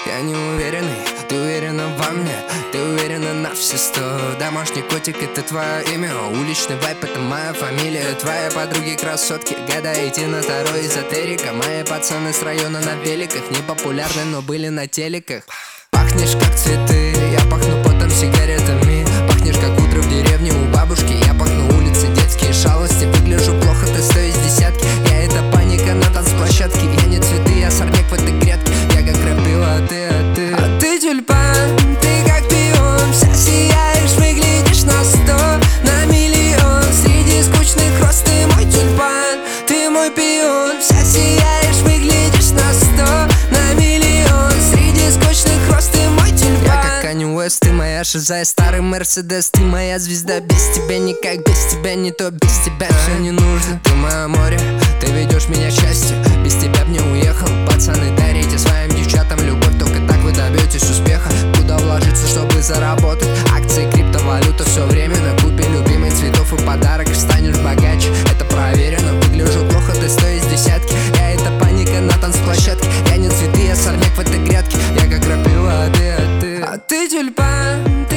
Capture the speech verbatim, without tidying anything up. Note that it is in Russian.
Я не уверенный, ты уверена во мне, ты уверена на все сто. Домашний котик — это твое имя, уличный вайп — это моя фамилия. Твои подруги красотки, гадаете на второй эзотерика. Мои пацаны с района на великах, не популярны, но были на телеках. Пахнешь как цветы, я пахну потом, сигаретами. Пахнешь как утро в деревне у бабушки, я пахну улицы, детские шалости. Выгляжу плохо, ты сто из десятки. Я — это паника на танцплощадке. Я не цветы, я сорняк в этой грядке. Я как крапива, а ты, а ты А ты тюльпан, ты как пион. Вся сияешь, выглядишь на сто, на миллион. Среди скучных роз ты мой тюльпан, ты мой пион. Вся сияешь, выглядишь на сто, на миллион. Среди скучных роз ты мой тюльпан. Я как Канье Уэст, ты моя шиза, старый Мерседес. Ты моя звезда, без тебя никак, без тебя не то, без тебя все не нужно. Ты мое море, ты ведешь меня к счастью. Без тебя б не уехал. Пацаны, дарите своим девчатам любовь, только так вы добьетесь успеха. Куда вложиться, чтобы заработать? Акции, криптовалюта, все время на купе любимых цветов и подарок. Станешь богаче, это проверено. Выгляжу плохо, ты сто из десятки. Я — это паника на танцплощадке. Я не цветы, я сорняк в этой грядке. Я как крапива, а ты, а ты А ты тюльпан, ты